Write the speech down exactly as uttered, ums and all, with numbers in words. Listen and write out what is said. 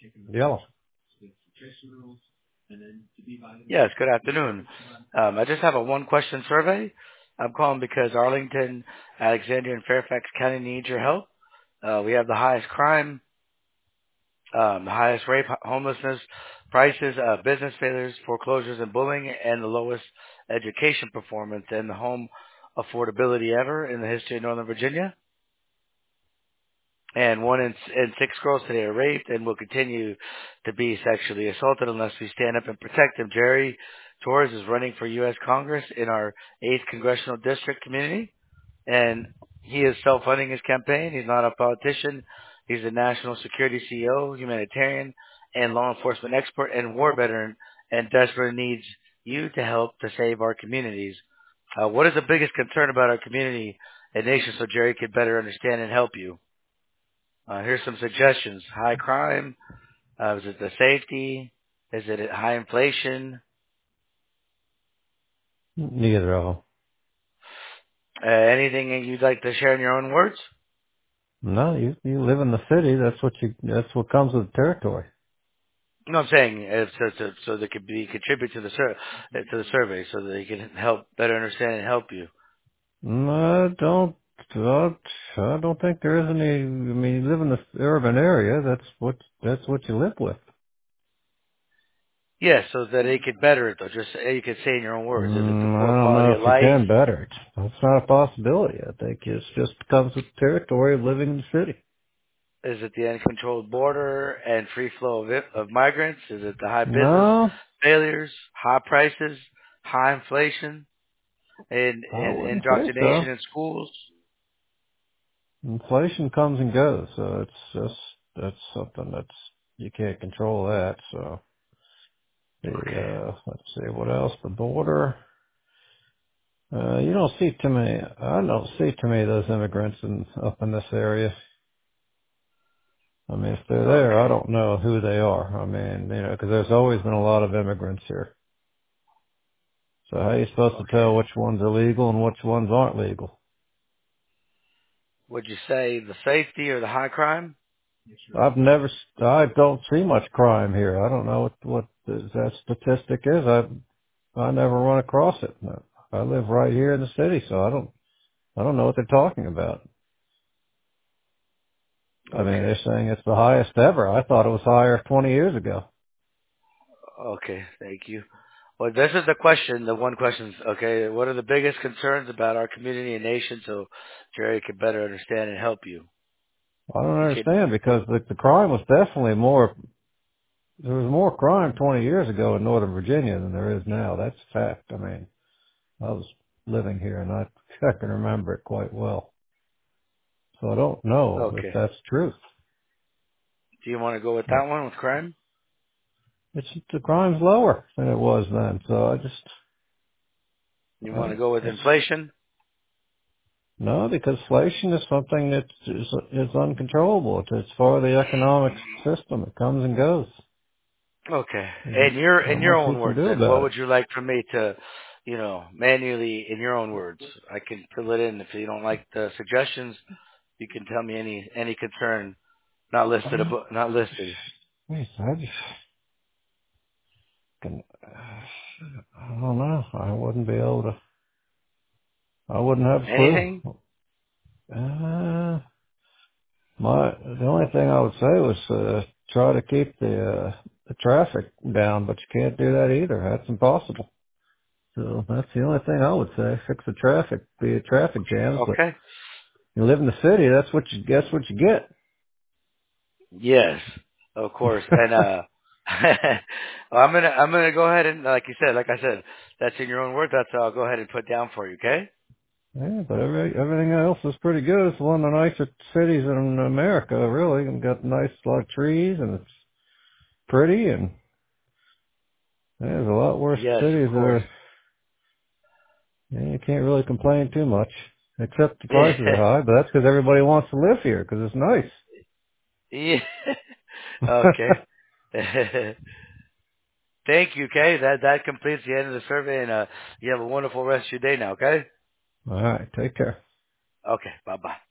Yellow. Yes, good afternoon. Um, I just have a one-question survey. I'm calling because Arlington, Alexandria, and Fairfax County need your help. Uh, we have the highest crime, um, the highest rape, homelessness, prices, uh, business failures, foreclosures, and bullying, and the lowest education performance and the home affordability ever in the history of Northern Virginia. And one in, in six girls today are raped and will continue to be sexually assaulted unless we stand up and protect them. Jerry Torres is running for U S Congress in our eighth Congressional District community, and he is self-funding his campaign. He's not a politician. He's a national security C E O, humanitarian, and law enforcement expert and war veteran, and desperately needs you to help to save our communities. Uh, what is the biggest concern about our community and nation so Jerry could better understand and help you? Uh, here's some suggestions. High crime. Uh, is it the safety? Is it high inflation? Neither of them. Uh, anything that you'd like to share in your own words? No, you you live in the city. That's what you. That's what comes with the territory. No, I'm saying uh, so, so, so they could be contribute to the sur- uh, to the survey, so that they can help better understand and help you. No, I don't. Don't. I don't think there is any. I mean, you live in the urban area. That's what. That's what you live with. Yes, so that they could better it though. Just uh, you could say in your own words. Is it the Mm, poor I don't quality know of if you life? can better it. That's not a possibility. I think it's just comes with the territory of living in the city. Is it the uncontrolled border and free flow of, it, of migrants? Is it the high business No, failures, high prices, high inflation, and, I and wouldn't say so. indoctrination in schools? Inflation comes and goes, so it's just that's something that's you can't control that. So the Okay. uh let's see what else. The border. Uh you don't see too many I don't see too many of those immigrants in up in this area. I mean, if they're there, I Okay. don't know who they are. I mean, you know, because there's always been a lot of immigrants here. So how are you supposed to Okay. tell which ones are legal and which ones aren't legal? Would you say the safety or the high crime? I've never, s- I don't see much crime here. I don't know what what the, that statistic is. I I never run across it. No. I live right here in the city, so I don't I don't know what they're talking about. I mean, Okay. they're saying it's the highest ever. I thought it was higher twenty years ago. Okay. Thank you. Well, this is the question, the one question. Okay. What are the biggest concerns about our community and nation so Jerry can better understand and help you? I don't You can, understand because the, the crime was definitely more. There was more crime twenty years ago in Northern Virginia than there is now. That's a fact. I mean, I was living here and I I can remember it quite well. So I don't know if okay. that's truth. Do you want to go with But that one with crime? it's the crime's lower than it was then. So I just You I, want to go with it's inflation? no, because inflation is something that is, is uncontrollable. It's, it's part of the economic system. It comes and goes. Okay. There's In your not in your much you own can words, do then, what about it. would you like for me to, you know, manually in your own words? I can fill it in. If you don't like the suggestions, you can tell me any any concern not listed Uh, abo- not listed. Wait, I just can, I don't know. I wouldn't be able to, I wouldn't have a clue. Anything? Uh, my, the only thing I would say was, uh, try to keep the, uh, the traffic down, but you can't do that either. That's impossible. So that's the only thing I would say. Fix the traffic, be traffic jams, but Okay. you live in the city, that's what you, that's what you get. Yes, of course. And uh, well, I'm gonna I'm gonna go ahead and like you said, like I said, that's in your own words. That's what I'll go ahead and put down for you. Okay. Yeah, but every, everything else is pretty good. It's one of the nicer cities in America, really. And got nice lot of trees, and it's pretty, and yeah, there's a lot worse Yes, of cities that course. are. Yeah, you can't really complain too much, except the prices are high. But that's because everybody wants to live here because it's nice. Yeah. Okay. Thank you, okay? That that completes the end of the survey, and uh, you have a wonderful rest of your day now, okay? All right, take care. Okay, bye-bye.